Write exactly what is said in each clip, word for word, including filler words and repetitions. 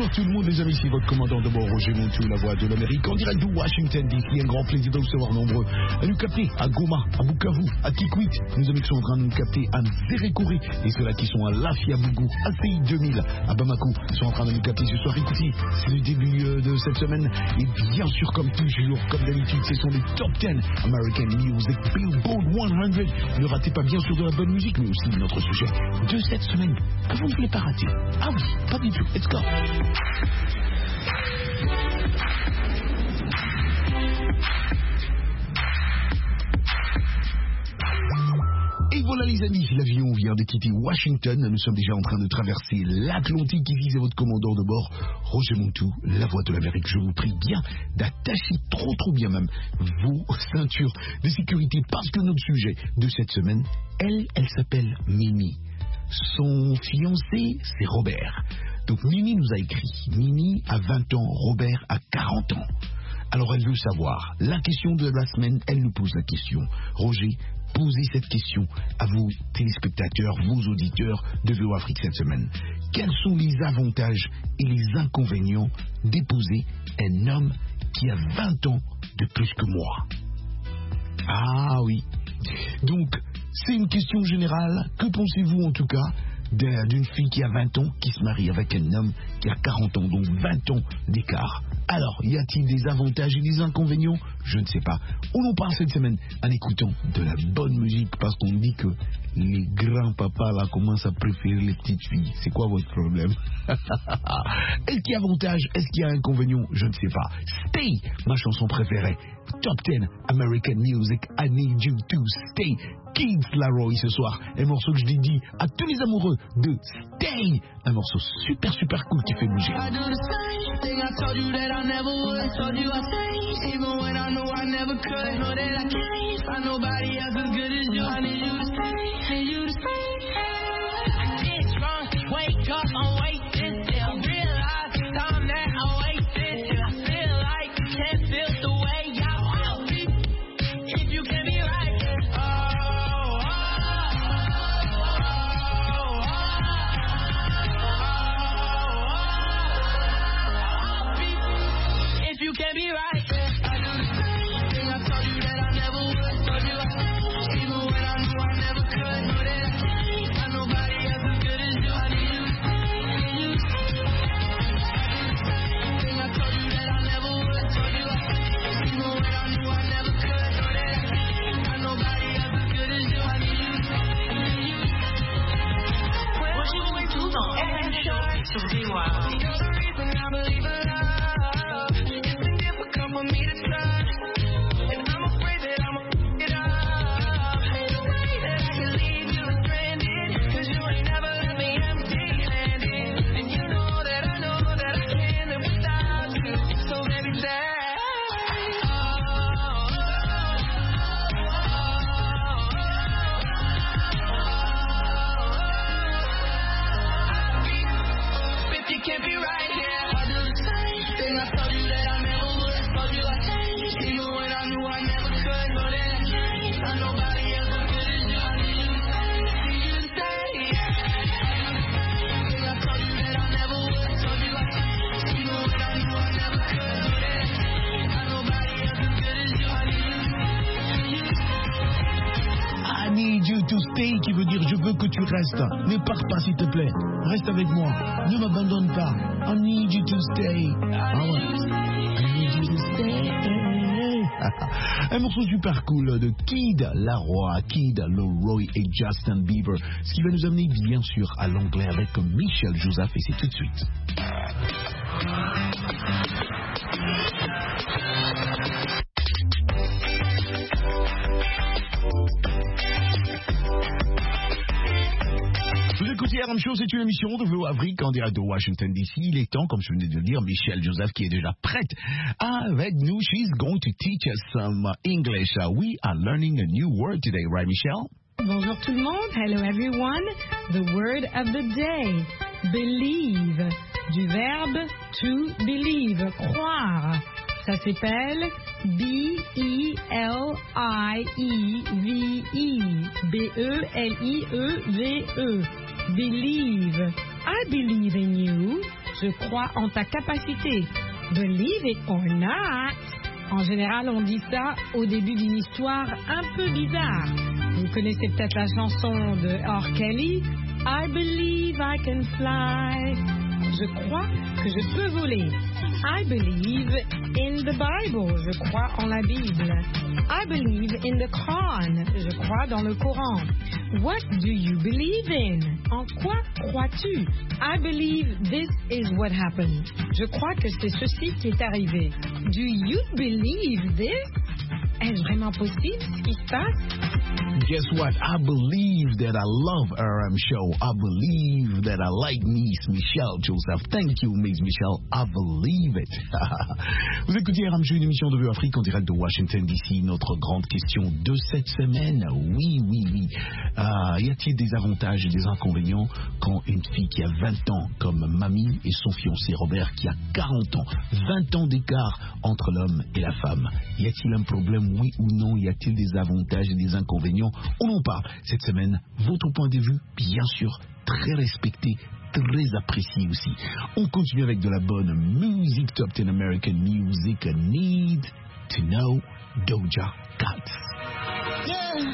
Bonjour tout le monde les amis, ici votre commandant de bord Roger Montou, la voix de l'Amérique, en direct de Washington D C. Un grand plaisir de vous savoir nombreux à nous capter à Goma, à Bukavu, à Kikwit. Nos amis qui sont en train de nous capter à Nzerekore et ceux-là qui sont à Lafiabougou, à C I deux mille, à Bamako, sont en train de nous capter ce soir. Écoutez, c'est le début euh, de cette semaine et bien sûr comme toujours, comme d'habitude, ce sont les top dix American Music Billboard cent. Ne ratez pas bien sûr de la bonne musique, mais aussi notre sujet de cette semaine que vous ne voulez pas rater. Ah oui, pas du tout. Let's go. Et voilà les amis, l'avion vient de quitter Washington. Nous sommes déjà en train de traverser l'Atlantique. Ici c'est votre commandant de bord, Roger Montou, la voix de l'Amérique. Je vous prie bien d'attacher trop trop bien même vos ceintures de sécurité parce que notre sujet de cette semaine, elle, elle s'appelle Mimi. Son fiancé, c'est Robert. Donc Mimi nous a écrit. Mimi a vingt ans, Robert a quarante ans. Alors elle veut savoir, la question de la semaine, elle nous pose la question. Roger, posez cette question à vos téléspectateurs, vos auditeurs de V O Afrique cette semaine. Quels sont les avantages et les inconvénients d'épouser un homme qui a vingt ans de plus que moi? Ah oui. Donc, c'est une question générale. Que pensez-vous en tout cas d'une fille qui a vingt ans qui se marie avec un homme qui a quarante ans, donc vingt ans d'écart? Alors, y a-t-il des avantages et des inconvénients? Je ne sais pas. On en parle cette semaine en écoutant de la bonne musique parce qu'on dit que les grands-papas là commencent à préférer les petites filles. C'est quoi votre problème? Est-ce qu'il y a avantage? Est-ce qu'il y a inconvénient? Je ne sais pas. Stay, ma chanson préférée. Top dix American Music, I Need You to Stay. Kids Laroi ce soir. Un morceau que je dédie à tous les amoureux de Stay. Un morceau super super cool qui fait bouger. Qui veut dire je veux que tu restes. Ne pars pas s'il te plaît. Reste avec moi. Ne m'abandonne pas. I need you to stay. Ah ouais. I need you to stay. Un morceau super cool de Kid Laroi, Kid Laroi et Justin Bieber. Ce qui va nous amener bien sûr à l'anglais avec Michel Joseph et c'est tout de suite. R M Show, c'est une émission de V O Afrique en direct de Washington D C. Il est temps, comme je venais de le dire, Michel Joseph qui est déjà prête avec nous. She's going to teach us some English. Uh, we are learning a new word today, right, Michel? Bonjour tout le monde. Hello everyone. The word of the day, believe. Du verbe to believe, croire. Ça s'appelle B E L I E V E. B E L I E V E. Believe. I believe in you. Je crois en ta capacité. Believe it or not. En général, on dit ça au début d'une histoire un peu bizarre. Vous connaissez peut-être la chanson de R. Kelly, I believe I can fly. Je crois que je peux voler. I believe in the Bible. Je crois en la Bible. I believe in the Quran. Je crois dans le Coran. What do you believe in? En quoi crois-tu? I believe this is what happened. Je crois que c'est ceci qui est arrivé. Do you believe this? Est-ce vraiment possible ce qui se passe? Guess what? I believe that I love R M Show. I believe that I like Miss Michelle Joseph. Thank you, Miss Michelle. I believe it. Vous écoutez R M Show, une émission de Vue Afrique en direct de Washington D C. Notre grande question de cette semaine. Oui, oui, oui. Euh, y a-t-il des avantages et des inconvénients quand une fille qui a vingt ans, comme Mamie, et son fiancé Robert, qui a quarante ans, vingt ans d'écart entre l'homme et la femme? Y a-t-il un problème, oui ou non? Y a-t-il des avantages et des inconvénients? On en parle cette semaine. Votre point de vue, bien sûr, très respecté, très apprécié aussi. On continue avec de la bonne musique, Top ten American Music, Need to Know, Doja Cat. Yeah.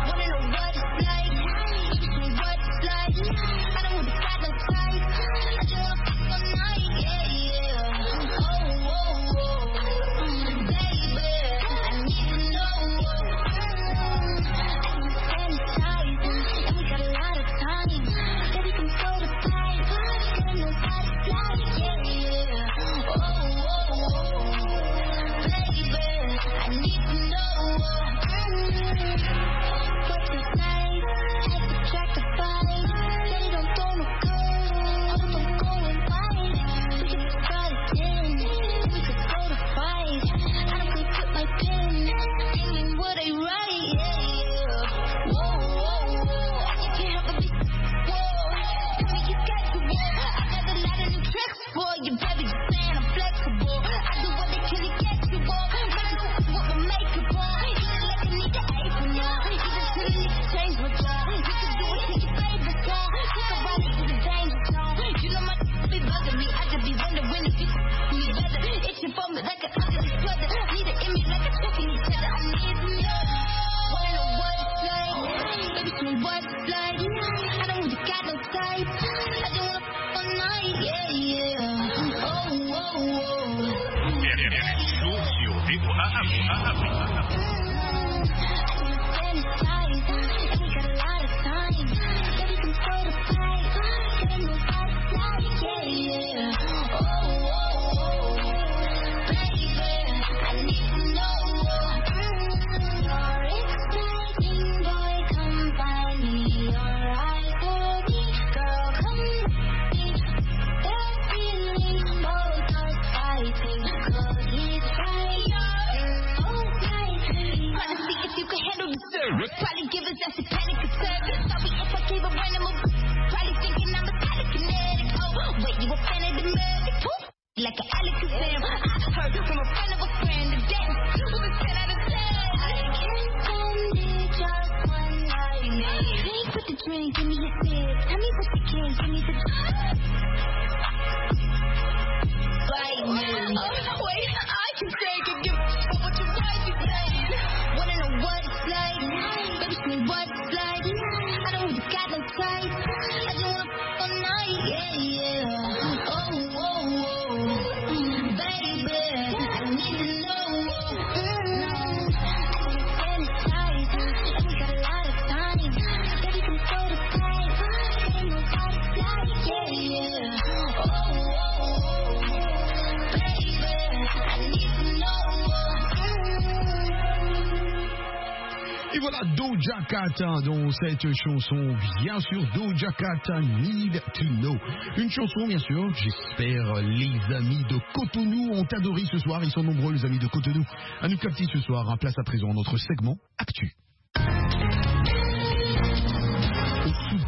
Doja Cat dans cette chanson, bien sûr, Doja Cat, Need to Know. Une chanson, bien sûr, j'espère les amis de Cotonou ont adoré ce soir. Ils sont nombreux, les amis de Cotonou, à nous capter ce soir. À place à présent notre segment Actu. Au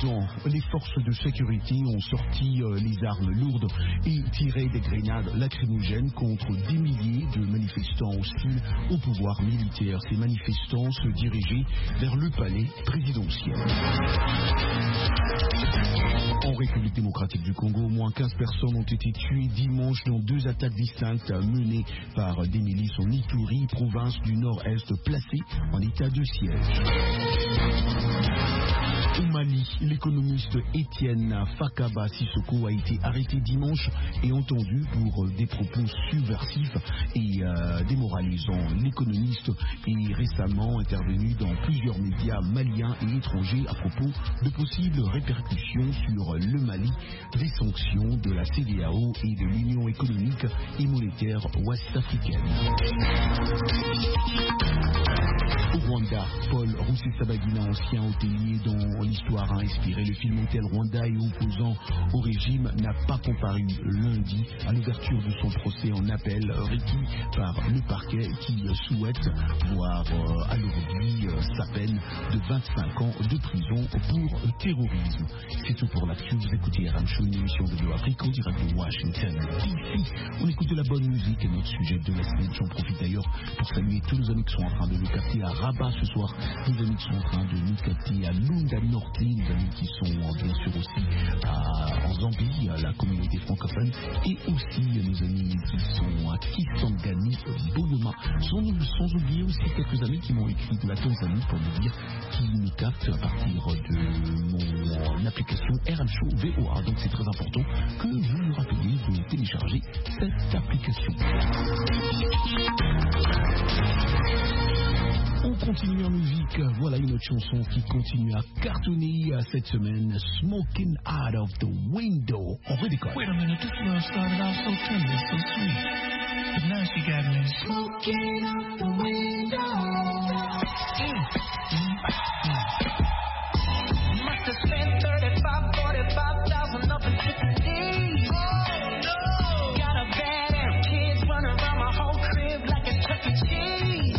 temps, les forces de sécurité ont sorti euh, les armes lourdes et tiré des grenades lacrymogènes contre des milliers de manifestants hostiles au pouvoir militaire. Ces manifestants se dirigeaient vers le palais présidentiel. En République démocratique du Congo, au moins quinze personnes ont été tuées dimanche dans deux attaques distinctes menées par des milices en Ituri, province du nord-est placée en état de siège. Au Mali, l'économiste Étienne Fakaba Sissoko a été arrêté dimanche et entendu pour des propos subversifs et euh, démoralisants. L'économiste est récemment intervenu dans plusieurs médias maliens et étrangers à propos de possibles répercussions sur le Mali des sanctions de la C E D E A O et de l'Union économique et monétaire ouest-africaine. Au Rwanda, Paul Rusesabagina, ancien hôtelier dont l'histoire a inspiré le film Hôtel Rwanda et opposant au régime, n'a pas comparu lundi à l'ouverture de son procès en appel requis par le parquet qui souhaite voir euh, alourdi euh, sa peine de vingt-cinq ans de prison pour terrorisme. C'est tout pour l'actu. Vous écoutez R M Show, une émission de Bleu Afrique en direct de Washington D C. On écoute de la bonne musique et notre sujet de la semaine. J'en profite d'ailleurs pour saluer tous nos amis qui sont en train de nous capter à Rabat ce soir, nos amis qui sont en train de nous capter à Lunda Norte, nos amis qui sont bien sûr aussi à, en Zambie, à la communauté francophone, et aussi nos amis qui sont à Kisangani, Boyoma, sans, sans oublier aussi quelques amis qui m'ont écrit de la Tanzanie pour me dire qu'ils nous captent à partir de mon application R M Show V O A. Donc c'est très important que vous nous rappeliez de télécharger cette application. On continue en musique, voilà une autre chanson qui continue à cartonner cette semaine, Smoking Out of the Window. On redécolle. Wait a minute, this girl started out so tender, so sweet, but now she got me smoking out the window. Mm. Mm. Mm. Must have spent thirty-five, forty-five thousand up in Tiffany's. Oh no! Got a bad ass kids running around my whole crib like a Chuck E. Cheese.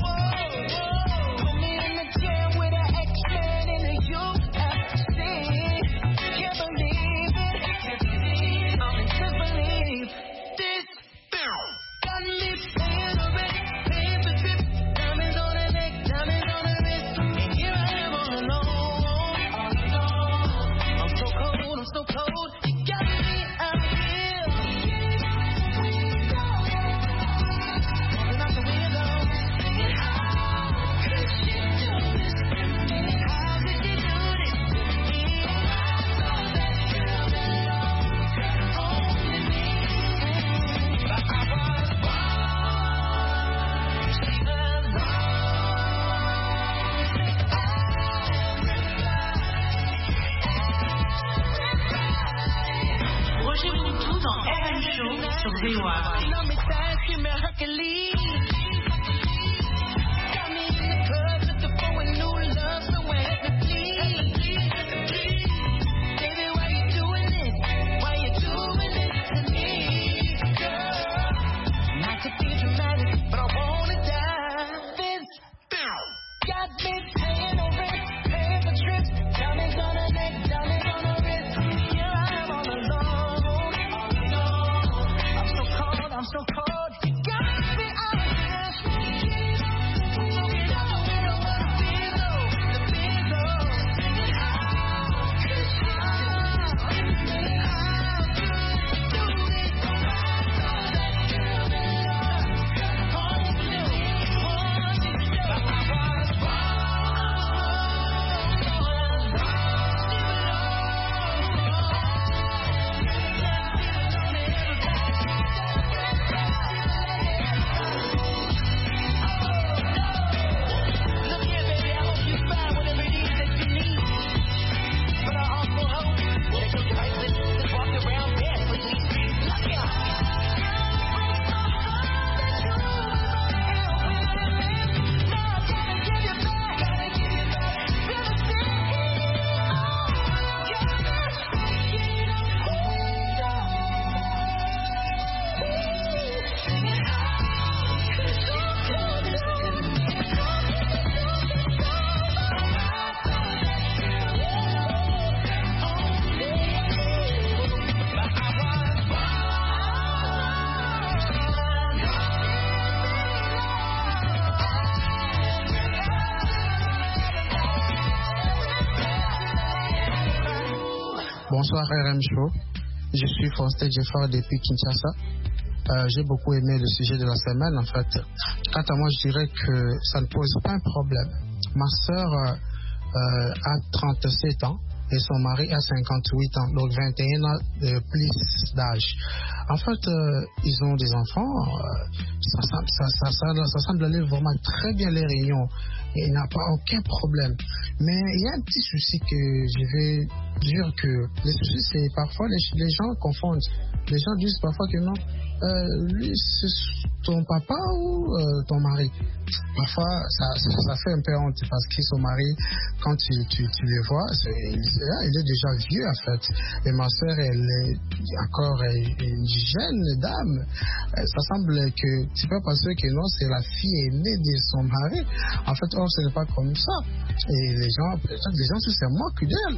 Bonsoir R M Show. Je suis Faustin Jeffard depuis Kinshasa. Euh, j'ai beaucoup aimé le sujet de la semaine. En fait, quant à moi, je dirais que ça ne pose pas un problème. Ma sœur euh, euh, a trente-sept ans et son mari a cinquante-huit ans, donc vingt et un ans de plus d'âge. En fait, euh, ils ont des enfants. Euh, ça, ça, ça, ça, ça, ça semble aller vraiment très bien les réunions. Et il n'a pas aucun problème. Mais il y a un petit souci que je vais dire que les soucis, c'est parfois les, les gens confondent. Les gens disent parfois que non, euh, lui, c'est ton papa ou euh, ton mari. Parfois, ça, ça, ça fait un peu honte parce que son mari, quand tu, tu, tu les vois, il, il est déjà vieux en fait. Et ma soeur, elle est encore une jeune dame. Ça semble que tu peux penser que non, c'est la fille aînée de son mari. En fait, or, ce n'est pas comme ça. Et les gens, peut-être les gens se moquent d'elle.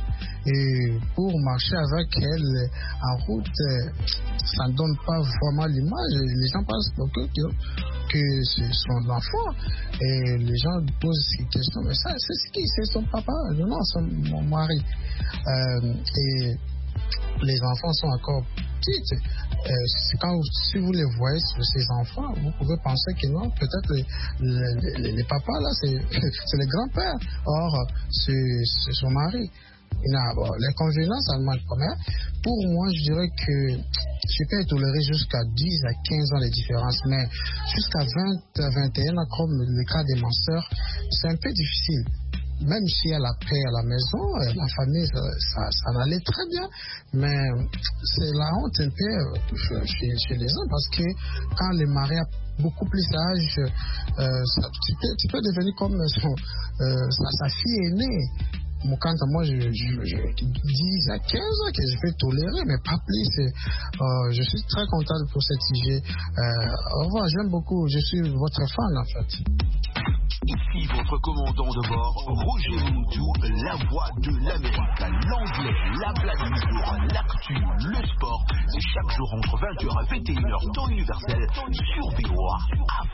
Et pour marcher avec elle en route, ça ne donne pas vraiment l'image. Les gens pensent que, que, que c'est son enfant. Et les gens posent ces questions. Mais ça, c'est ce qui, c'est son papa. Non, c'est mon mari. Euh, et les enfants sont encore petits. Euh, quand, si vous les voyez, ces enfants, vous pouvez penser que non, peut-être les, les, les, les papas, là, c'est, c'est les grands-pères. Or, c'est, c'est son mari. Non, bon, les convenances, ça ne manque pas. Mais pour moi, je dirais que je peux tolérer jusqu'à dix à quinze ans de différence, mais jusqu'à vingt à vingt et un ans, comme le cas de ma soeur, c'est un peu difficile. Même si elle a paix à la maison, la famille, ça, ça, ça allait très bien, mais c'est la honte un peu chez, chez les hommes, parce que quand le mari a beaucoup plus d'âge, euh, ça, tu, peux, tu peux devenir comme son, euh, sa, sa fille aînée. Quant à moi, je, je, je dix à quinze ans que je peux tolérer, mais pas plus. Euh, je suis très content pour ce sujet. Euh, au revoir, j'aime beaucoup. Je suis votre fan, en fait. Ici votre commandant de bord, Roger Moutou, la voix de l'Amérique. L'anglais, la blague du jour, l'actu, le sport. C'est chaque jour entre vingt heures et vingt et une heures, temps universel, sur V O A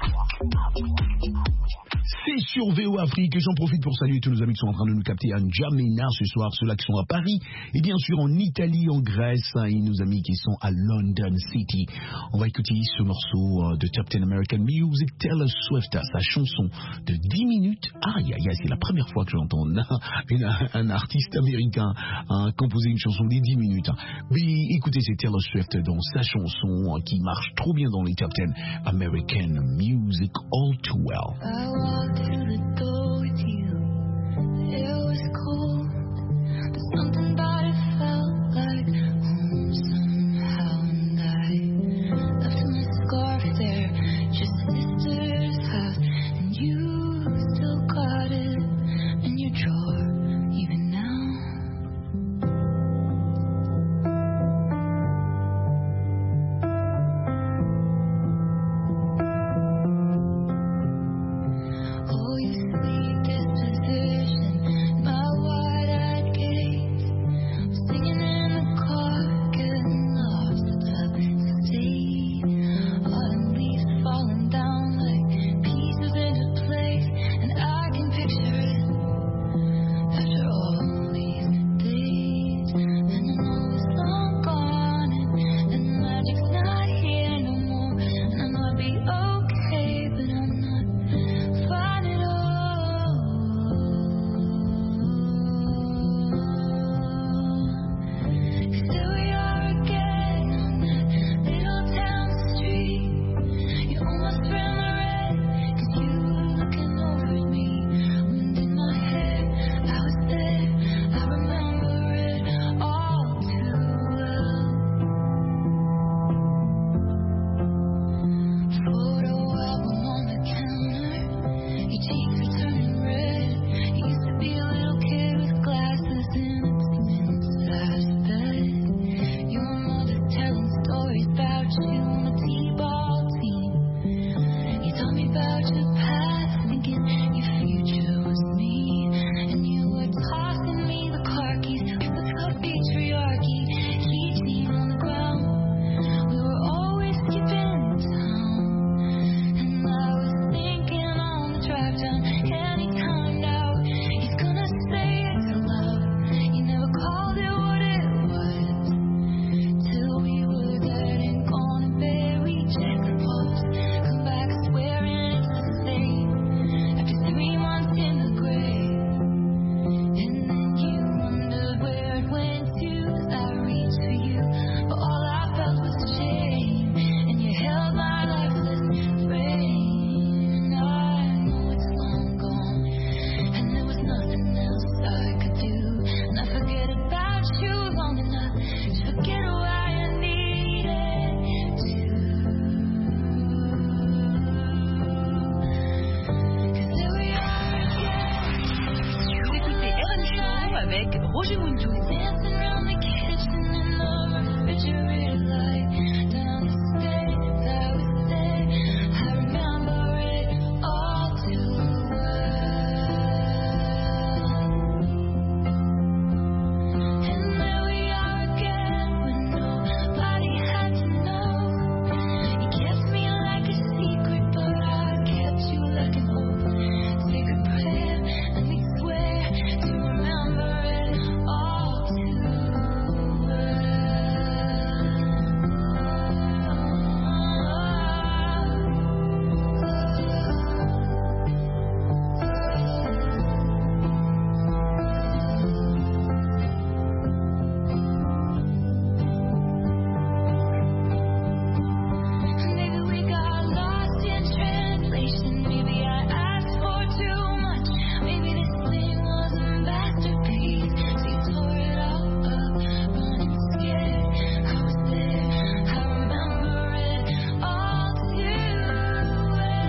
Afrique. C'est sur V O A Afrique. J'en profite pour saluer tous nos amis qui sont en train de nous capter à N'Djamena ce soir, ceux-là qui sont à Paris, et bien sûr en Italie, en Grèce, et nos amis qui sont à London City. On va écouter ce morceau de Captain American Music, Taylor Swift, sa chanson de dix minutes. Aïe, aïe, aïe, c'est la première fois que j'entends un, un artiste américain hein, composer une chanson de dix minutes. Mais écoutez, c'est Taylor Swift dans sa chanson qui marche trop bien dans les Captain American Music, All Too Well. I walked through the door with you. It was cold, but something about it felt like home somehow. And I left my scarf there, just sister's house. And you still got it in your drawer, even now. Oh, you sweet disposition, my wide-eyed gaze. Hoje muito dancing around the kitchen in the refrigerator light. Down the stairs I was there. I remember it all too well. And there we are again when nobody had to know. You kept me like a secret, but I kept you like an oath. Sacred prayer, let me swear to remember it all too Maybe we got lost in translation. Maybe I asked for too much. Maybe this thing was a masterpiece. So you tore it all up, running scared. I was there. I remember it all too well.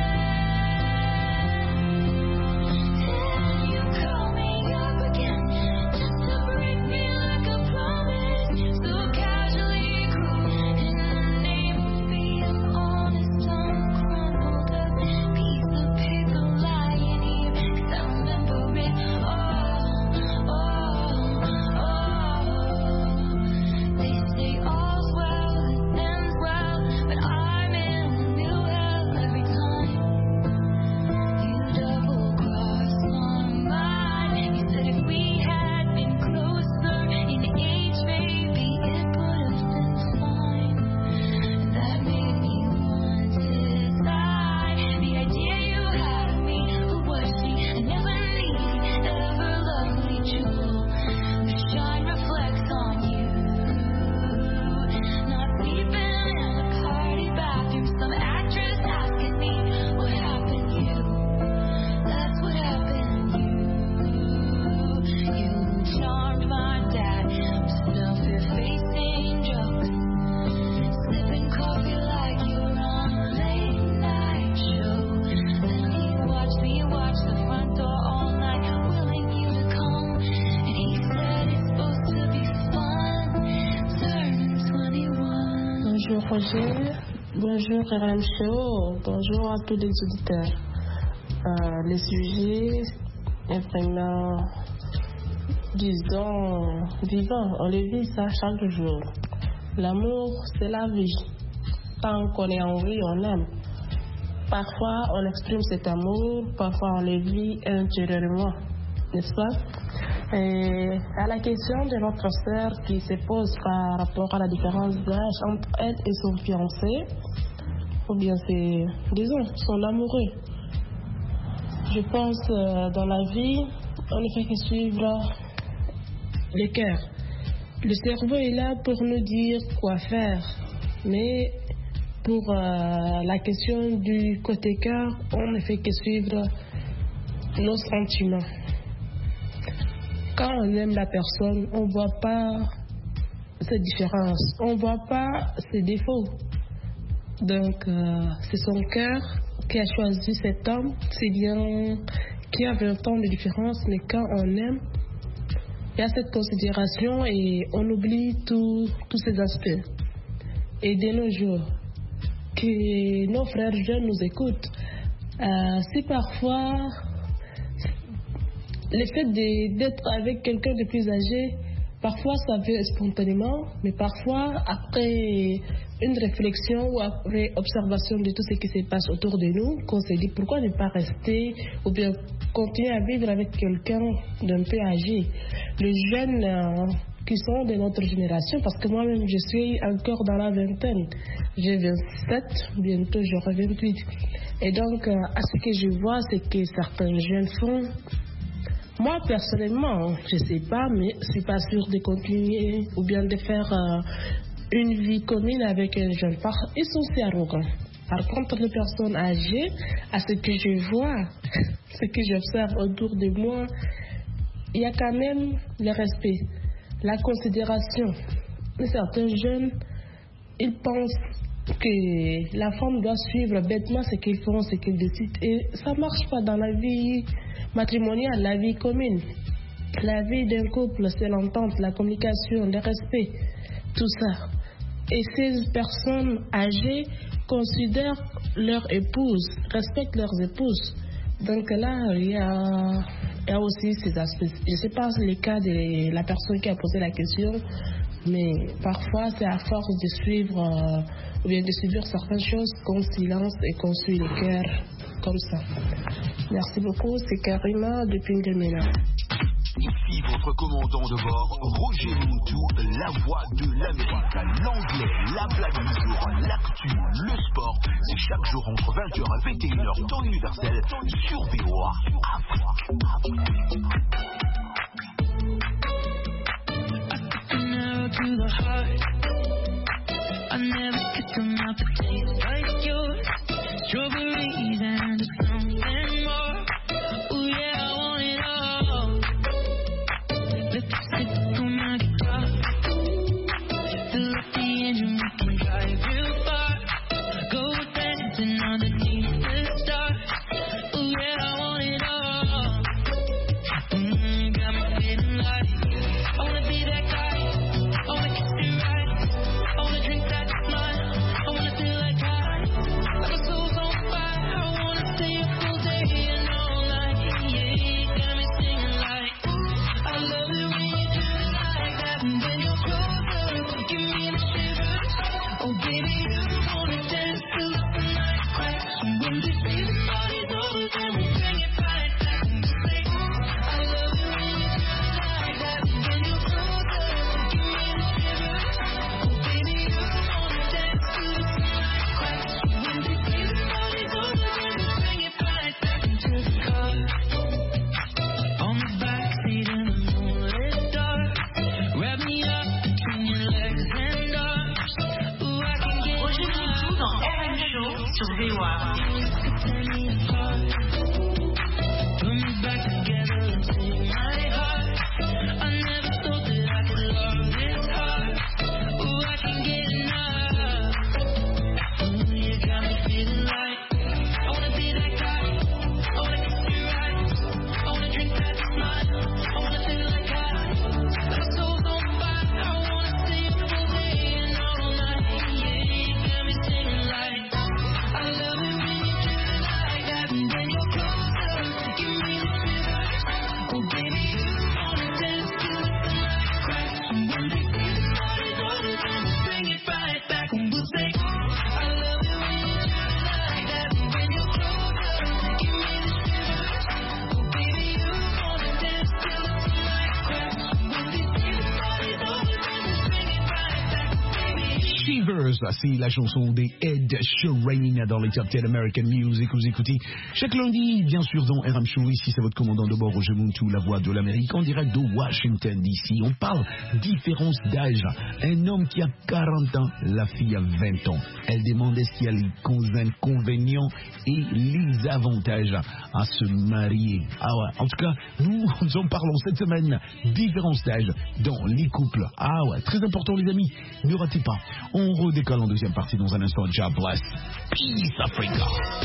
Then you call me up again, just to break me like a promise. So casually cruel in the name of being honest, uncrumpled up piece of paper lying here. 'Cause I remember it all, all, all. They say all's well that ends well, but I'm in a new hell every time. You double crossed my mind. You said if we had been closer in age, maybe it would have been fine. And that made me want to die. The idea you had of me, who was she? I never needed, ever lovely jewel. The shine reflects on you. Not sleeping in a party bathroom, some actress asking me what happened to you. That's what happened to you. You charmed my dad with self-effacing jokes, sipping coffee like you're on a late night show. Then he watched me watch the front door all night, willing you to come. And he said it's supposed to be fun, turning twenty-one. Bonjour Roger, bonjour R M Show, bonjour à tous les auditeurs. Euh, le sujet est vraiment, disons, vivant. On le vit ça chaque jour. L'amour, c'est la vie. Tant qu'on est en vie, on aime. Parfois, on exprime cet amour, parfois on le vit intérieurement, n'est-ce pas? Et à la question de notre sœur qui se pose par rapport à la différence d'âge entre elle et son fiancé, ou bien c'est, disons, son amoureux. Je pense euh, dans la vie, on ne fait que suivre le cœur. Le cerveau est là pour nous dire quoi faire, mais pour euh, la question du côté cœur, on ne fait que suivre nos sentiments. Quand on aime la personne, on ne voit pas ces différences, on ne voit pas ses défauts. Donc, euh, c'est son cœur qui a choisi cet homme, c'est bien qu'il y a vingt ans de différence, mais quand on aime, il y a cette considération et on oublie tous ces aspects. Et de nos jours, que nos frères jeunes nous écoutent, euh, si parfois le fait de- d'être avec quelqu'un de plus âgé, parfois ça vient spontanément, mais parfois après une réflexion ou après observation de tout ce qui se passe autour de nous, qu'on se dit pourquoi ne pas rester ou bien continuer à vivre avec quelqu'un d'un peu âgé. Les jeunes euh, qui sont de notre génération, parce que moi-même je suis encore dans la vingtaine, j'ai vingt-sept, bientôt j'aurai vingt-huit. Et donc euh, à ce que je vois, c'est que certains jeunes font. Moi, personnellement, je ne sais pas, mais je ne suis pas sûre de continuer ou bien de faire euh, une vie commune avec un jeune. Par, ils sont aussi arrogants. Par contre, les personnes âgées, à ce que je vois, ce que j'observe autour de moi, il y a quand même le respect, la considération. Mais certains jeunes, ils pensent que la femme doit suivre bêtement ce qu'ils font, ce qu'ils décident. Et ça ne marche pas dans la vie matrimoniale, la vie commune. la vie d'un couple, c'est l'entente, la communication, le respect, tout ça. Et ces personnes âgées considèrent leur épouse, respectent leurs épouses. Donc là, il y a, il y a aussi ces aspects. Je ne sais pas le cas de la personne qui a posé la question, mais parfois c'est à force de suivre euh, ou bien de subir certaines choses qu'on silence et qu'on suit le cœur comme ça. Merci beaucoup, c'est Karima depuis Ndemena. Ici votre commandant de bord, Roger Moutou, la voix de l'Amérique. L'anglais, la blague du jour, l'actu, le sport. C'est chaque jour entre vingt heures et vingt et une heures, temps universel, sur V O A Afrique. To the heart, I never get them out the taste like yours. Strawberries and something more. Oh yeah, I want it all. Lipstick on my guitar. Fill up the engine, we can drive real far. Go dancing underneath the stars. Oh yeah, I want it all. Mm, got me feeling like I wanna be that guy. C'est la chanson des Ed Sheeran dans les Top dix American Music. Vous écoutez chaque lundi, bien sûr, dans R M Show. Ici, c'est votre commandant de bord, Roger Moutou, la voix de l'Amérique, en direct de Washington, D C. On parle différence d'âge. Un homme qui a quarante ans, la fille a vingt ans. Elle demande est-ce qu'il y a les inconvénients et les avantages à se marier. Ah ouais, en tout cas, nous, nous en parlons cette semaine. Différence d'âge dans les couples. Ah ouais, très important, les amis. Ne ratez pas. On redécolle en deuxième partie dans un instant. God bless. Peace Africa.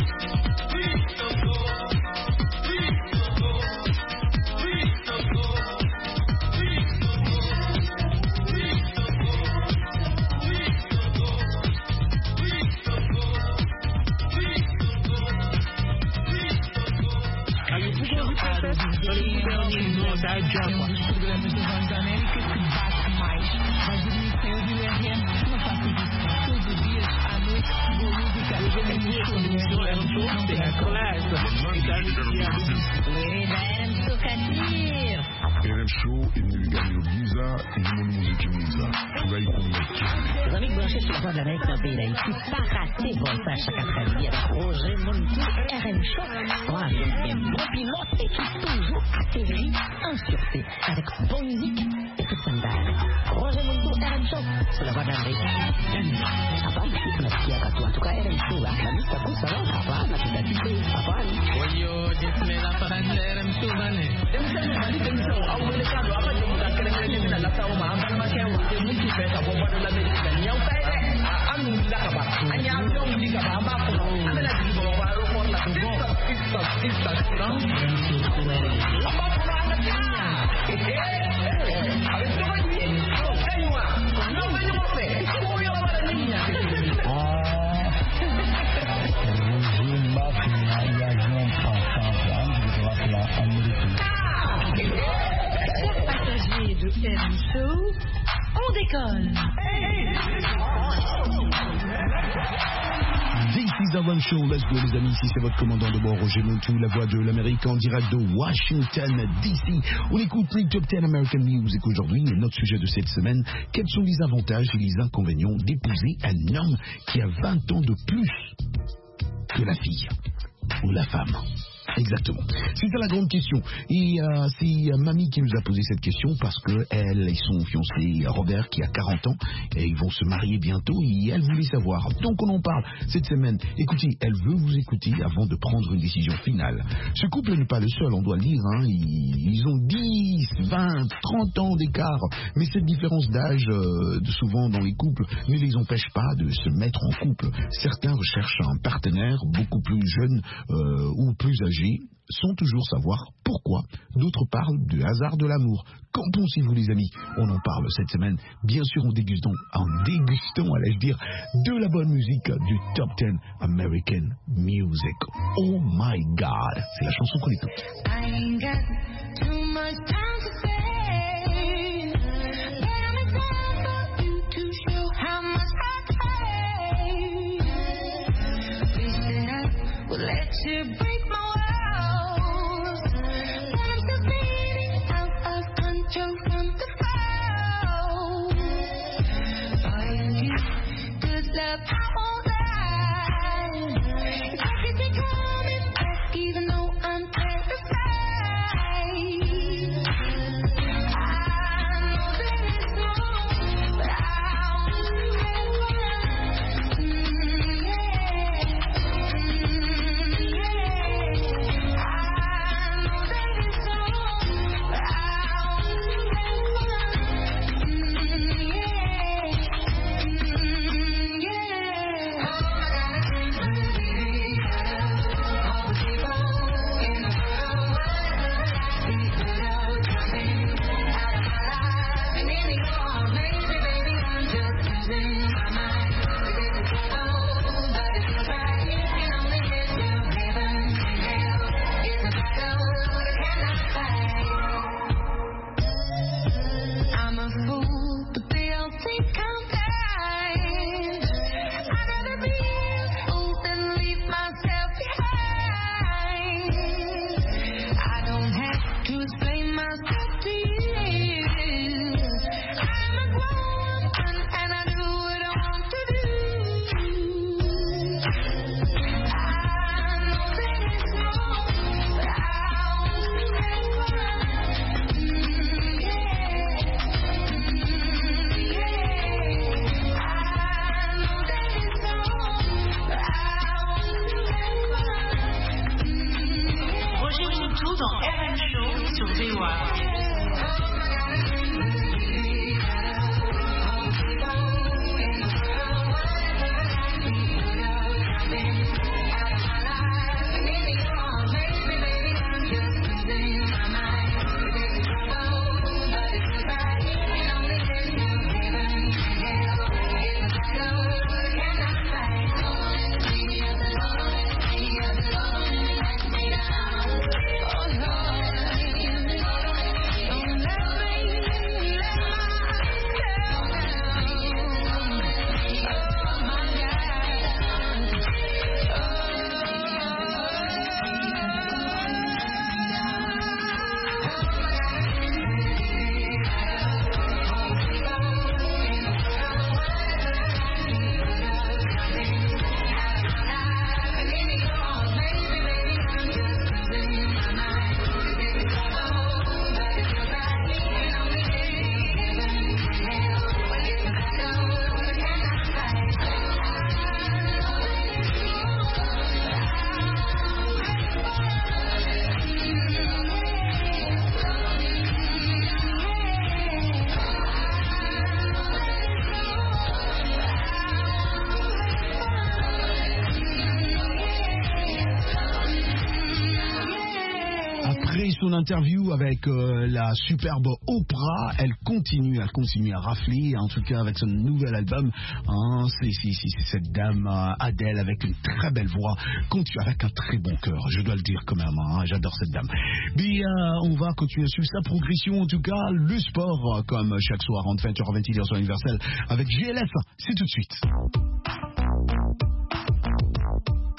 R M Show et nous gagnons le visa et nous avons musique visa. Tu vas y connaître. Les amis branchés sur la voie de l'Amérique dans le pays d'Haïti, pas rater voltage chaque après-midi avec Roger Moutou, R M Show. Voilà, un bon pilote et qui toujours atterrit en sûreté avec bonne musique et toute son dalle. Roger Moutou, R M Show sur la voie de l'Amérique. Apa sih meski agak tua-tua R M Show lah, kami takut salah apa nak kita cipta apa ni? Oyo, jadi apa kan R M Show mana? Aku boleh tahu apa yang kita kena kena kita nak tahu mah apa macam yang mungkin kita buat dalam Amerika ni yang saya anu dah kabar hanya aku yang di kabar apa aku ada lagi bawa baru pun nak buat kita kita kita apa pun ada Aaron Show. Let's go, les amis. Ici, c'est votre commandant de bord, Roger Montou, la voix de l'Amérique en direct de Washington, D C. On écoute les Top dix American Music aujourd'hui. Et notre sujet de cette semaine, quels sont les avantages et les inconvénients d'épouser un homme qui a vingt ans de plus que la fille ou la femme? Exactement. C'est ça la grande question. Et euh, c'est euh, Mamie qui nous a posé cette question parce que elle et son fiancé Robert qui a quarante ans et ils vont se marier bientôt et elle voulait savoir. Donc on en parle cette semaine. Écoutez, elle veut vous écouter avant de prendre une décision finale. Ce couple n'est pas le seul, on doit le dire. Hein. Ils, ils ont dix, vingt, trente ans d'écart. Mais cette différence d'âge, euh, de souvent dans les couples, ne les empêche pas de se mettre en couple. Certains recherchent un partenaire beaucoup plus jeune euh, ou plus âgé sans toujours savoir pourquoi. D'autres parlent du hasard de l'amour. Qu'en pensez-vous les amis? On en parle cette semaine, bien sûr en dégustant, en dégustant, allais-je dire, de la bonne musique du Top dix American Music. Oh my God, c'est la chanson qu'on écoute. I ain't got too much time to say, but I'm excited for you to show how much I care. Wish that I would let you break my walls, but I'm still bleeding out of control from the fall. For you, good love, I won't lie. If I could be coming back, even though I'm terrified. Son interview avec euh, la superbe Oprah, elle continue, elle continue à rafler, en tout cas avec son nouvel album. Hein, c'est, c'est, c'est, c'est cette dame euh, Adele avec une très belle voix, continue avec un très bon cœur, je dois le dire quand même. Hein, j'adore cette dame. Mais euh, on va continuer sur sa progression, en tout cas le sport, euh, comme chaque soir entre vingt heures vingt sur Universel avec G L F. C'est tout de suite.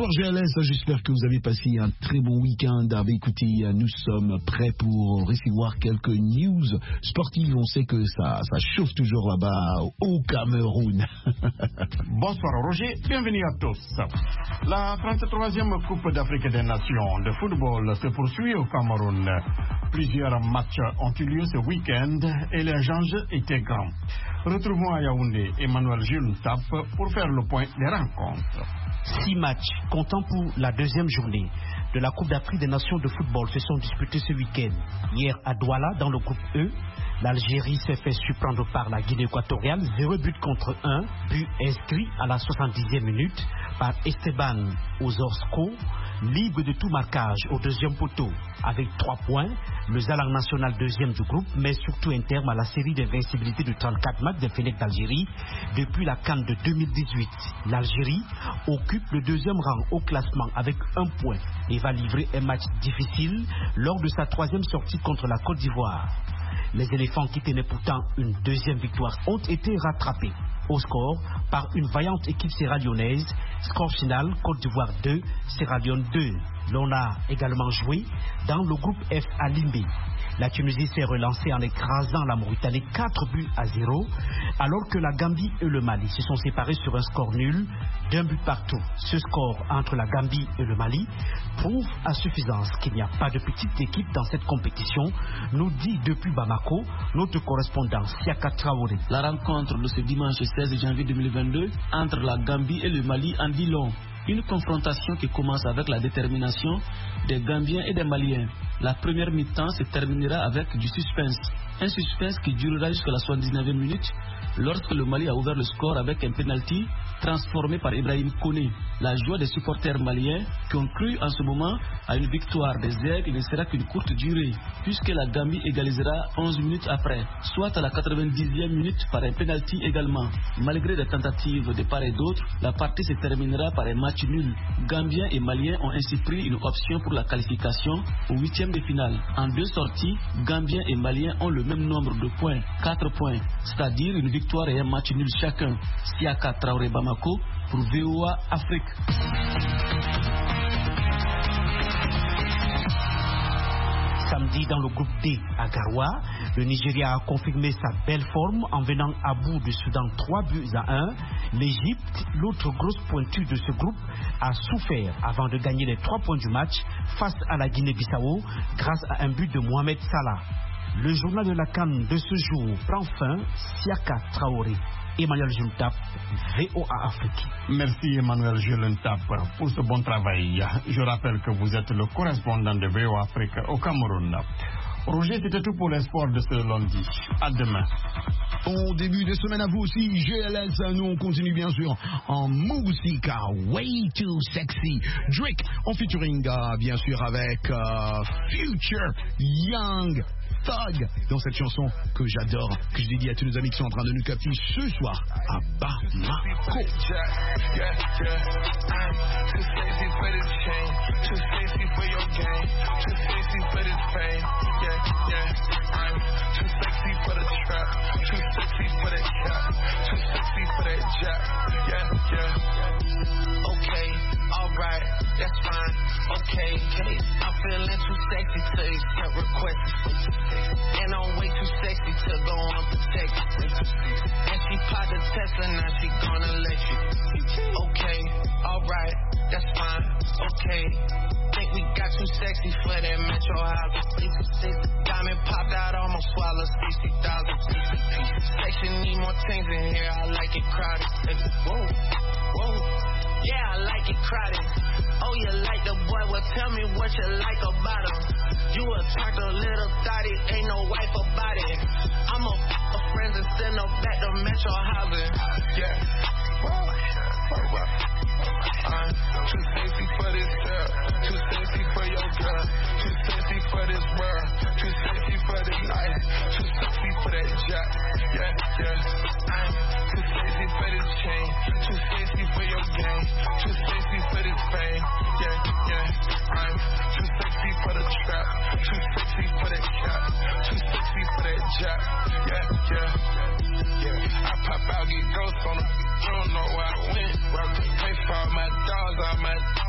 Bonsoir G L S, j'espère que vous avez passé un très bon week-end. Ah, bah, écoutez, nous sommes prêts pour recevoir quelques news sportives. On sait que ça, ça chauffe toujours là-bas au Cameroun. Bonsoir Roger, bienvenue à tous. La trente-troisième Coupe d'Afrique des Nations de football se poursuit au Cameroun. Plusieurs matchs ont eu lieu ce week-end et les enjeux étaient grands. Retrouvons à Yaoundé Emmanuel Jules Ntap pour faire le point des rencontres. Six matchs comptant pour la deuxième journée de la Coupe d'Afrique des Nations de football se sont disputés ce week-end. Hier à Douala, dans le groupe E, l'Algérie s'est fait surprendre par la Guinée équatoriale, zéro but contre un, but inscrit à la soixante-dixième minute par Esteban Ozorsko, libre de tout marquage au deuxième poteau. Avec trois points, le Zalang national deuxième du groupe met surtout un terme à la série d'invincibilité de trente-quatre matchs des Fennecs d'Algérie depuis la CAN de deux mille dix-huit. L'Algérie occupe le deuxième rang au classement avec un point et va livrer un match difficile lors de sa troisième sortie contre la Côte d'Ivoire. Les éléphants qui tenaient pourtant une deuxième victoire ont été rattrapés au score par une vaillante équipe sierra-léonaise. Score final, Côte d'Ivoire deux, Sierra Leone deux. L'on a également joué dans le groupe F à Limbé. La Tunisie s'est relancée en écrasant la Mauritanie quatre buts à zéro, alors que la Gambie et le Mali se sont séparés sur un score nul d'un but partout. Ce score entre la Gambie et le Mali prouve à suffisance qu'il n'y a pas de petite équipe dans cette compétition, nous dit depuis Bamako notre correspondant Siaka Traoré. La rencontre de ce dimanche seize janvier deux mille vingt-deux entre la Gambie et le Mali en dit long. Une confrontation qui commence avec la détermination des Gambiens et des Maliens. La première mi-temps se terminera avec du suspense. Un suspense qui durera jusqu'à la soixante-dix-neuvième minute lorsque le Mali a ouvert le score avec un penalty transformé par Ibrahim Koné. La joie des supporters maliens qui ont cru en ce moment à une victoire des Aigles ne sera qu'une courte durée, puisque la Gambie égalisera onze minutes après, soit à la quatre-vingt-dixième minute par un penalty également. Malgré des tentatives de part et d'autre, la partie se terminera par un match nul. Gambiens et Maliens ont ainsi pris une option pour la qualification au huitième de finale. En deux sorties, Gambiens et Maliens ont le même nombre de points, quatre points, c'est-à-dire une victoire et un match nul chacun. Siaka Traoré Bamako pour V O A Afrique. Samedi dans le groupe D à Garoua, le Nigeria a confirmé sa belle forme en venant à bout du Soudan trois buts à un. L'Égypte, l'autre grosse pointure de ce groupe, a souffert avant de gagner les trois points du match face à la Guinée-Bissau grâce à un but de Mohamed Salah. Le journal de la CAN de ce jour prend fin. Siaka Traoré, Emmanuel Jules Ntap, V O A Afrique. Merci Emmanuel Jules Ntap pour ce bon travail. Je rappelle que vous êtes le correspondant de V O A Afrique au Cameroun. Roger, c'était tout pour les sports de ce lundi. À demain. Bon début de semaine à vous aussi, G L S. Nous, on continue bien sûr en musique. Way Too Sexy. Drake en featuring, uh, bien sûr, avec uh, Future Young Thug dans cette chanson que j'adore, que je dédie à tous nos amis qui sont en train de nous capter ce soir à Bamako. Okay, alright, that's fine. Okay, I'm feeling too sexy to accept requests. And I'm way too sexy to go unprotected. And she popped the Tesla, now she gonna let you. Okay, alright, that's fine. Okay, think we got too sexy for that metro house. Diamond popped out, almost swallowed sixty thousand. Section need more things in here, I like it crowded. Whoa, whoa, yeah, I like it crowded. Oh, you like the boy, well tell me what you like about him. You attract a little thotty, ain't no wife about it. I'm a f*** friends and send her back to metro housing. Yeah, whoa, whoa, whoa. I'm too sexy for this girl, too sexy for your girl, too sexy for this world, too sexy for this night, too sexy for that jack. Yeah, yeah. I'm too sexy for this chain, too sexy for your game, too sexy for this fame. Yeah, yeah. I'm too sexy for the trap, too sexy for that cat, too sexy for that jack. Yeah, yeah. Yeah, I pop out, get ghosts on them. You don't know where I went. Pay for all my dogs, all my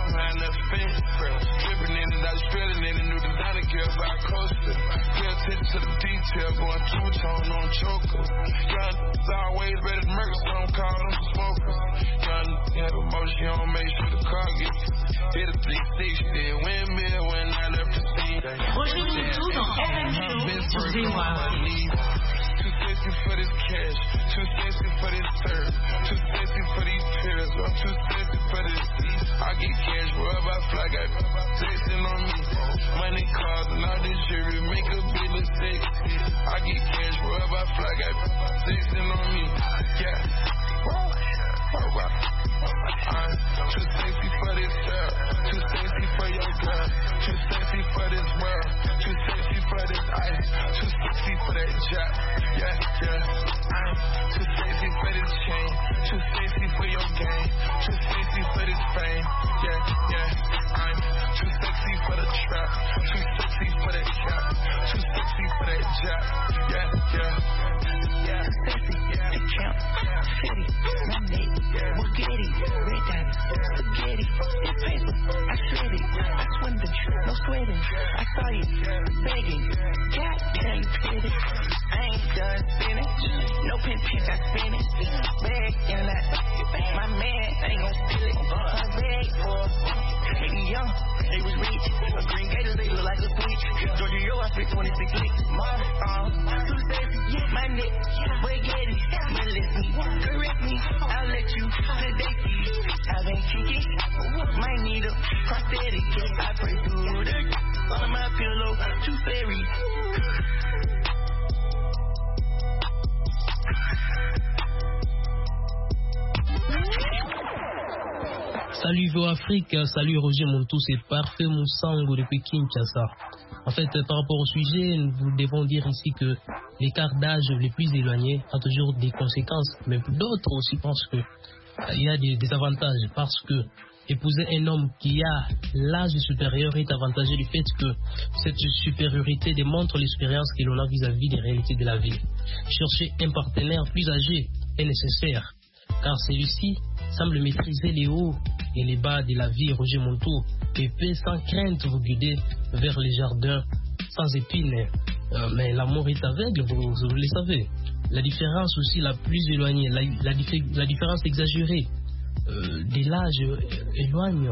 behind the fence, bro. Dripping in and out, spilling in the new designer gear by coaster. Pay attention to the detail, going two-tone on choker. Young niggas always better than Merc, so I'm calling them smokers. Young niggas have emotion, you don't make sure the car gets hit a three sixty. Windmill when I left the scene. Roger Moutou dans R M Show sur V O A. Too sexy for this cash, too sexy for this turf, too sexy for these pills, I'm too sexy for this. I get cash wherever I fly, got flexing on me. Money, cars, and all this jewelry make a bitch look sexy. I get cash wherever I fly, got flexing on me. Yeah. Alright. I'm too sexy for this girl, too sexy for your girl, too sexy for this world, too sexy for this ice, too sexy for that job. Yeah, yeah. I'm too sexy for this chain, too sexy for your game, too sexy for this fame. Yeah, yeah. I'm too sexy for the trap, too sexy for that shop, too sexy for that job. Yeah, yeah. Yeah, sexy, yeah. The count, city, Monday, Bugatti, red diamond, spaghetti, that paper, I shred it, I swim the no sweating, I saw you, begging, God damn you pretty, I ain't done spinning, no pin pick, I spin it, bag in that, my man ain't gon' steal it, my bag for, they be young, they was rich, a green gators, they look like a switch, Georgia, yo, I spit twenty-six licks, mom, um, too sexy, my neck, spaghetti, but listen, correct me, I'll let you sedate you, I've been kicking, might need a prosthetic, I pray through the on my pillow, too fairy. Salut V O Afrique, salut Roger Moutou, c'est Parfait Moussango depuis Kinshasa. En fait, par rapport au sujet, nous devons dire ici que l'écart d'âge les plus éloignés a toujours des conséquences, mais d'autres aussi pensent que euh, il y a des, des avantages parce que épouser un homme qui a l'âge supérieur est avantageux du fait que cette supériorité démontre l'expérience que l'on a vis-à-vis des réalités de la vie. Chercher un partenaire plus âgé est nécessaire car celui-ci semble maîtriser les hauts et les bas de la vie. Roger Moutou et peut sans crainte vous guider vers les jardins sans épines. Euh, mais l'amour est aveugle, vous, vous le savez. La différence aussi la plus éloignée, la, la, la différence exagérée euh, de l'âge euh, éloigne.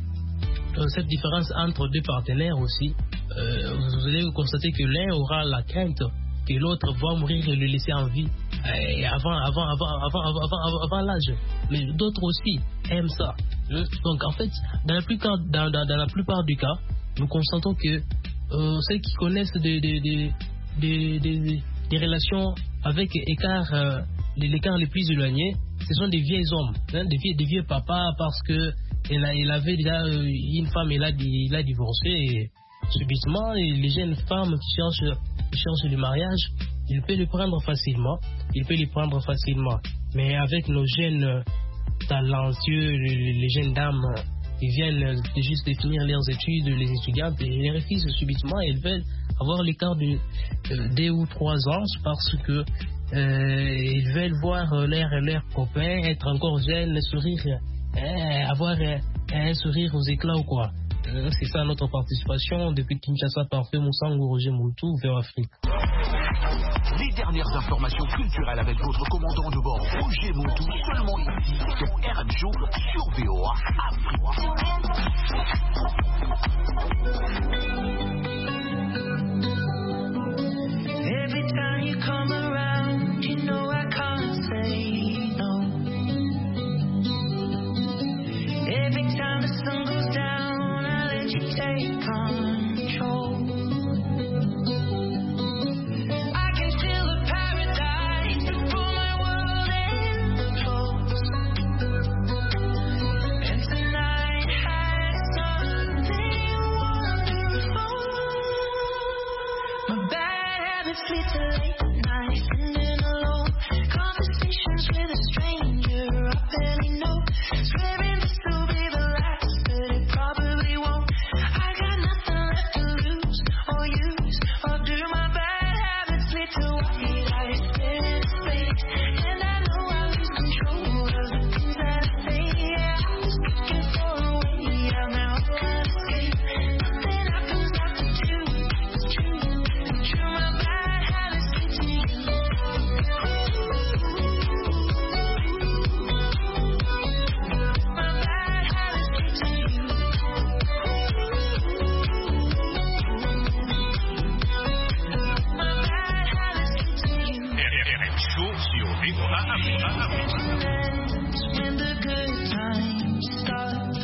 Euh, cette différence entre deux partenaires aussi, euh, vous allez constater que l'un aura la crainte que l'autre va mourir et le laisser en vie euh, avant, avant, avant, avant, avant, avant, avant l'âge. Mais d'autres aussi aiment ça. Donc en fait, dans la plupart, dans, dans, dans la plupart du cas, nous constatons que euh, ceux qui connaissent des, des, des, des, des, des relations avec écart, euh, l'écart les plus éloignés, ce sont des vieux hommes, hein, des, vieux, des vieux papas parce que il, a, il avait déjà euh, une femme, il a, il a divorcé et subitement les jeunes femmes qui cherchent, qui cherchent le mariage, il peut le prendre facilement, il peut le prendre facilement. Mais avec nos jeunes talentueux, les, les jeunes dames qui viennent juste de finir leurs études, les étudiantes, et les refusent subitement, elles veulent avoir l'écart de euh, deux ou trois ans parce que euh, ils veulent voir leurs leur copains être encore jeunes, sourire, euh, avoir euh, un sourire aux éclats ou quoi. Euh, c'est ça notre participation depuis Kinshasa. Parfait Moussango, Roger Moutou, V O Afrique. Les dernières informations culturelles avec votre commandant de bord Roger Moutou, seulement ici sur R M Show sur V O A Afrique. Every time you come around, you know I can't say no. Every time the sun goes down, I let you take control. I can feel the paradise before my world implodes. And tonight has something wonderful. My bad habits lead to late nights, spending alone. Conversations with a stranger I barely know. Swearing this will be the last, but it probably won't. I got nothing left to lose or use or do. My bad habits lead to white lies, spinning space, and I know I lose control of the things that I say. Yeah, I was looking for a way out. When the good times start,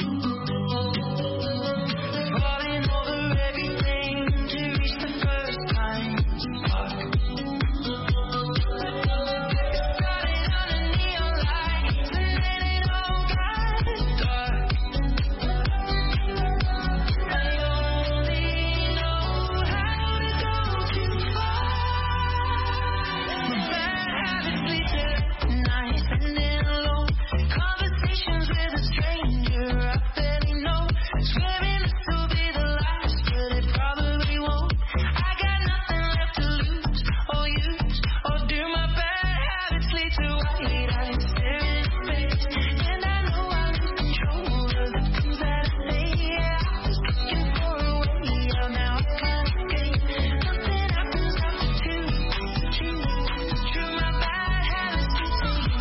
falling over everything to reach the first time spark. Started on a neon light and then it all got dark. I only know how to go too far. My bad habits lead to nights and then alone. Conversations with a stranger I barely know. Swearing this will be the last, but it probably won't. I got nothing left to lose or use or do. My bad habits lead to white eyes staring in space, and I know I lose control of the things that I say. Yeah, I was looking for a way out, now I can't escape. Nothing happens after two. True, true, my bad habits lead to you.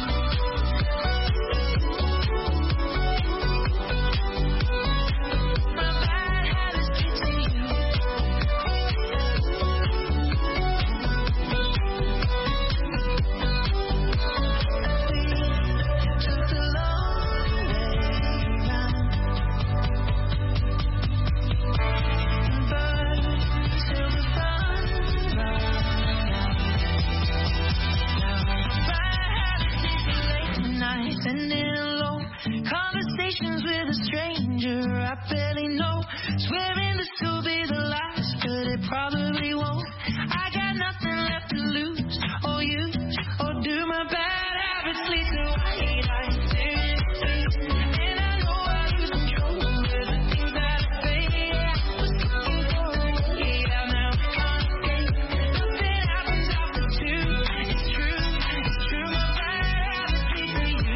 Sending alone conversations with a stranger I barely know. Swearing this will be the last, but it probably won't. I got nothing left to lose or use or do. My bad habits lead to white eyes staring in space, and I know I lose control of the things that I say. Yeah, I was looking for a way out, now I can't escape. Nothing happens after two. It's true, it's true. My bad habits lead to you.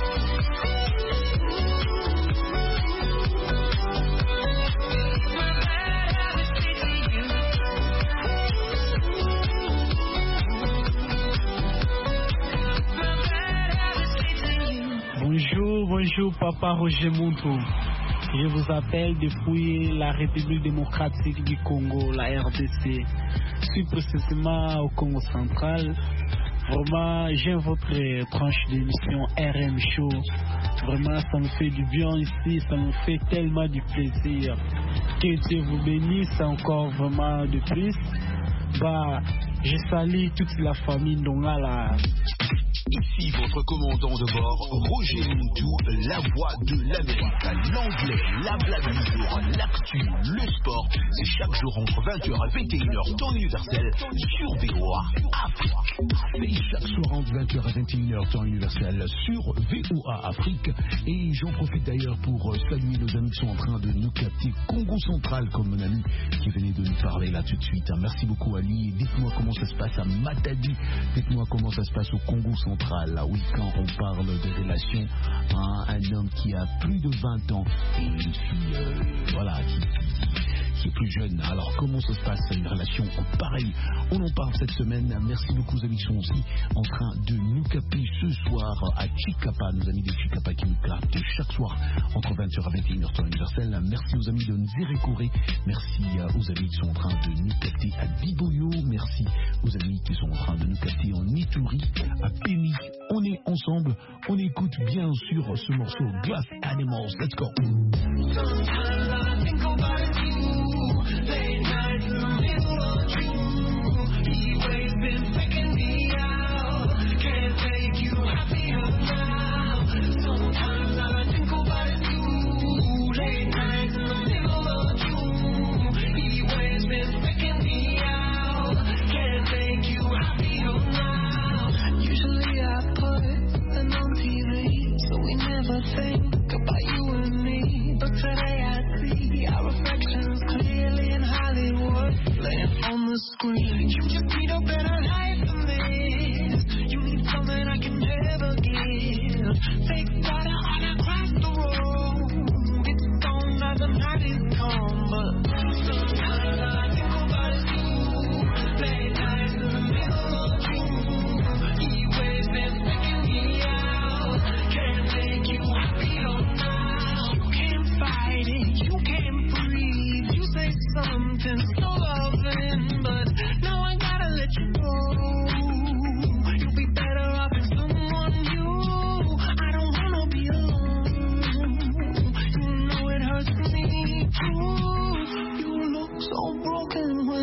Bonjour, bonjour Papa Roger Montou. Je vous appelle depuis la République démocratique du Congo, la R D C. Je suis précisément au Congo central. Vraiment, j'aime votre tranche d'émission R M Show. Vraiment, ça me fait du bien ici, ça me fait tellement du plaisir. Que Dieu vous bénisse encore vraiment de plus. Bah, je salue toute la famille Ndongala. Ici votre commandant de bord, Roger Montou, la voix de l'Amérique, l'anglais, la blague du jour, l'actu, le sport. C'est chaque jour entre vingt heures et vingt et une heures, temps universel, sur V O A Afrique. C'est chaque soir entre vingt heures et vingt et une heures, temps universel, sur V O A Afrique. Et j'en profite d'ailleurs pour saluer nos amis qui sont en train de nous capter Congo Central, comme mon ami qui venait de nous parler là tout de suite. Merci beaucoup à lui. Dites-moi comment ça se passe à Matadi. Dites-moi comment ça se passe au Congo Central. Là, oui, quand on parle de relation, hein, un homme qui a plus de vingt ans et une fille, euh, voilà, qui, qui, qui est plus jeune. Alors, comment ça se passe, une relation pareille? On en parle cette semaine. Merci beaucoup aux amis qui sont aussi en train de nous capter ce soir à Chikapa, nos amis de Chikapa qui nous captent chaque soir entre vingt heures et vingt et une heures temps universel. Merci aux amis de Nzérékoré. Merci aux amis qui sont en train de nous capter à Biboyo. Merci aux amis qui sont en train de nous capter en Ituri, à Péni. On est ensemble, on écoute bien sûr ce morceau Glass Animals. Let's go. Sometimes I think about you, late nights in the middle of June. He waves been freaking me out, can't take you happier now. Sometimes I think about you, late nights in the middle of June. He waves been freaking me out, can't take you happier now. Usually I put them on T V, so we never think about you and me. But today I see our reflections clearly in Hollywood, laying on the screen. You just need a better life than this. You need something I can never give. Take water all across the road. Get stoned as the night is come. But sometimes I think about you. Late nights in the middle of June. He waves been freaking me out. Can't make you happier now. You can't fight it, you can't breathe. You say something so loving, but now I gotta let you go. You'll be better off in some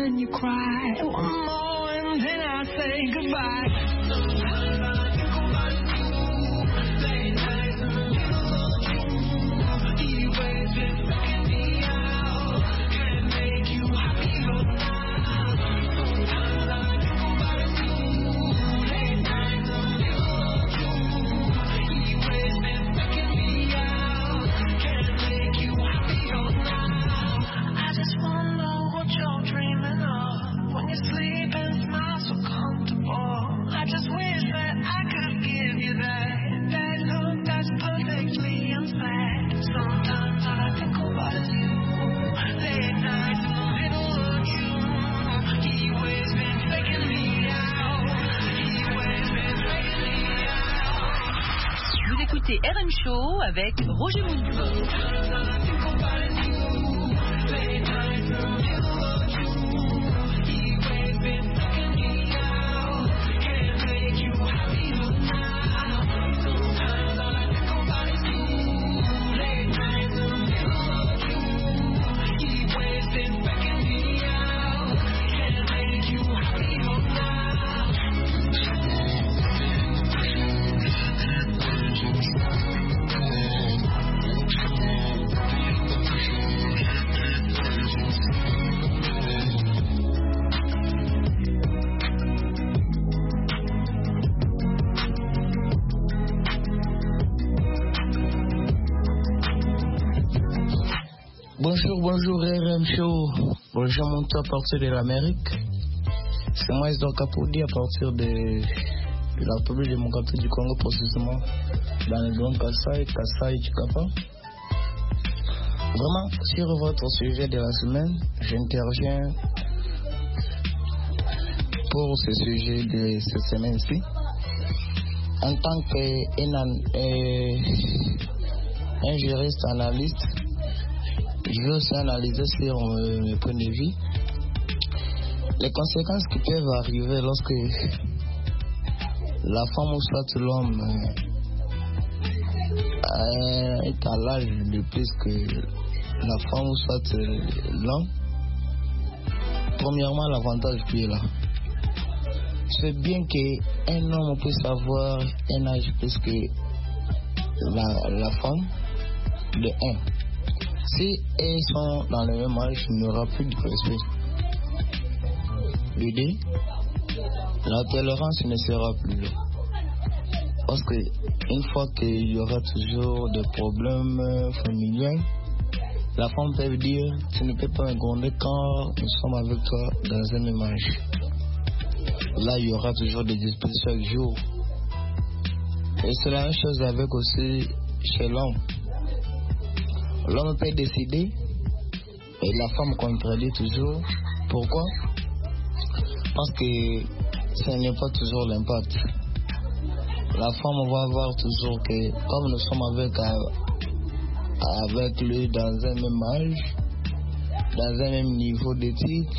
when you cry. One more and then I say goodbye. Sometimes all I think about is you. Late nights in the middle of June. He waves been fucking me out. Can't make you happier now. Sometimes all I think about is you. Late nights in the middle of June. He waves been fucking me out. Can't make you happier now. I just wonder what you're dreaming of when you sleep and smile so comfortable. I just wish that I could give you that that look that's perfectly unsaid. Sometimes all I think about is you. Late nights in the middle of June. He always been faking me out. He always been faking me out. Vous écoutez R M Show avec Roger Mountou. Sometimes all I think about is you. Late nights in the middle of June. He always been faking me out. Can't make you happier now. Sometimes all I think about is you. Late nights in the middle of June. He always been faking me out. Can't make you happier now. Bonjour, bonjour R M Show. Bonjour Mountou à partir de l'Amérique. C'est moi Isdor Kapoudi à partir de, de la République démocratique du Congo, précisément dans le Grand Kassai, Kassai Chikapa. Vraiment, sur votre sujet de la semaine, j'interviens pour ce sujet de cette semaine-ci. En tant qu'un juriste analyste, je vais aussi analyser sur euh, mes points de vue les conséquences qui peuvent arriver lorsque la femme ou soit l'homme euh, est à l'âge de plus que la femme ou soit euh, l'homme. Premièrement, l'avantage qui est là, c'est bien qu'un homme puisse avoir un âge plus que la, la femme, de un. Si elles sont dans le même âge, il n'y aura plus de respect. De deux, la tolérance ne sera plus là. Parce que une fois qu'il y aura toujours des problèmes familiaux, la femme peut dire tu ne peux pas me gronder quand nous sommes avec toi dans un même âge. Là, il y aura toujours des disputes chaque jour. Et c'est la même chose avec aussi chez l'homme. L'homme peut décider et la femme contredit toujours. Pourquoi? Parce que ce n'est pas toujours l'impact. La femme va voir toujours que comme nous sommes avec, avec lui dans un même âge, dans un même niveau d'études,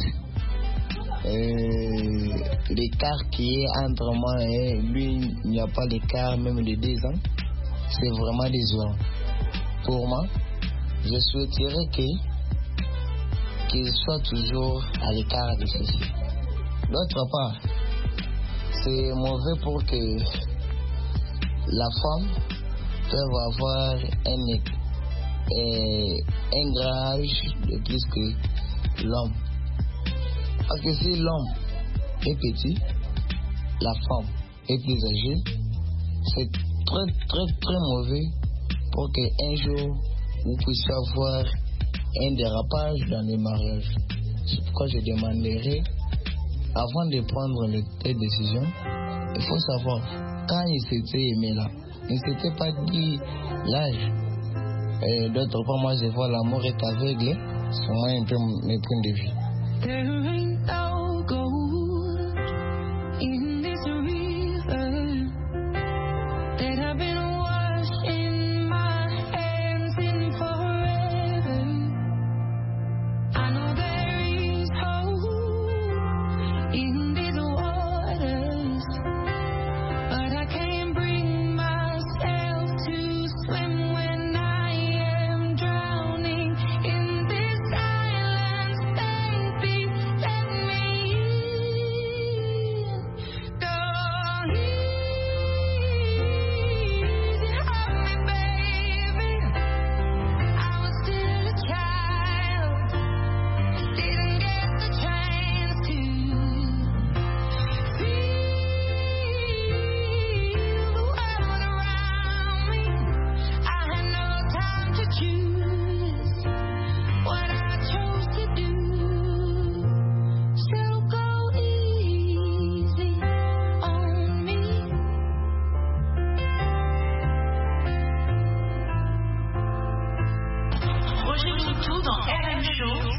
l'écart qui est entre moi et lui, il n'y a pas d'écart même de deux ans. C'est vraiment désolant. Pour moi, je souhaiterais que qu'il soit toujours à l'écart de ceci. D'autre part, c'est mauvais pour que la femme puisse avoir un, euh, un grand âge de plus que l'homme. Parce que si l'homme est petit, la femme est plus âgée, c'est très très très mauvais pour qu'un jour vous puissiez avoir un dérapage dans les mariages. C'est pourquoi je demanderai, avant de prendre les décisions, il faut savoir quand il s'était aimé là. Il ne s'était pas dit l'âge. Et d'autre part, moi je vois l'amour est aveugle. C'est moi un peu mes points de vue. There ain't no gold in this river that I've been washing my hands in forever. I know there is hope in these waters, but I can't bring myself to swim when I am drowning in this silence. Baby, let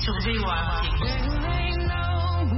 sur V O A Afrique.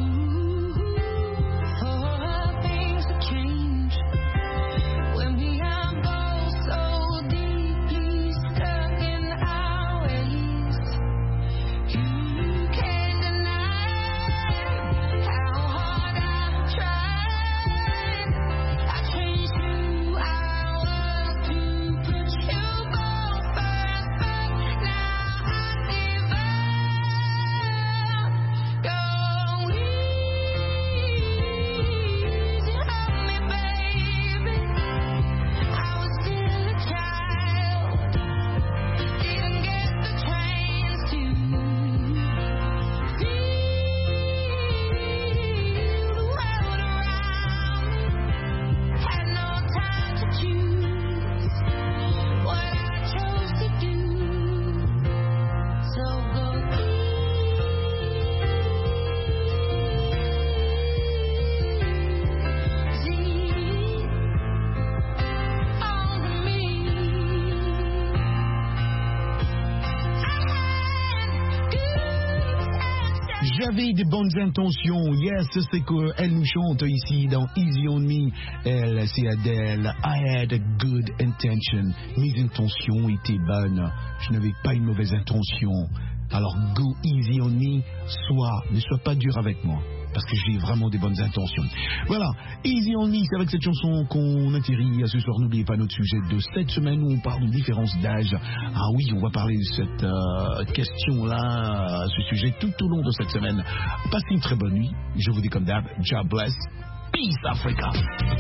J'avais des bonnes intentions, yes, c'est qu'elle nous chante ici dans Easy on Me. Elle, c'est Adele. I had a good intention. Mes intentions étaient bonnes. Je n'avais pas une mauvaise intention. Alors go easy on me, sois, ne sois pas dur avec moi. Parce que j'ai vraiment des bonnes intentions. Voilà, Easy on Me, c'est avec cette chanson qu'on atterrit à ce soir. N'oubliez pas notre sujet de cette semaine où on parle de différence d'âge. Ah oui, on va parler de cette euh, question-là, ce sujet tout au long de cette semaine. Passez une très bonne nuit. Je vous dis comme d'hab, God bless. Peace Africa.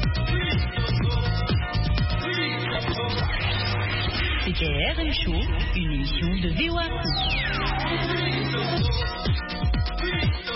C'était R M Show, une émission de V O A Afrique.